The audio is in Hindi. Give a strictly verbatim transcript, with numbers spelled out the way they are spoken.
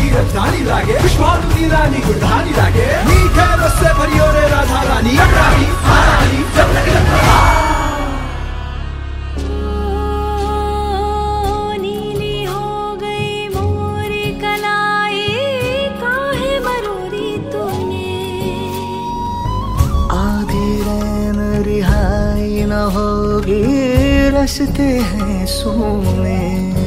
की राजधानी लागे, विश्वातु की रानी गुड़धानी लागे, मीठे रस से भरी हो रे राधा रानी, रानी रानी जब तक नीली हो गई मोरी कलाई, काहे मरोरी तूने। आधी रैन रिहाई न होगी, रस्ते हैं सोने।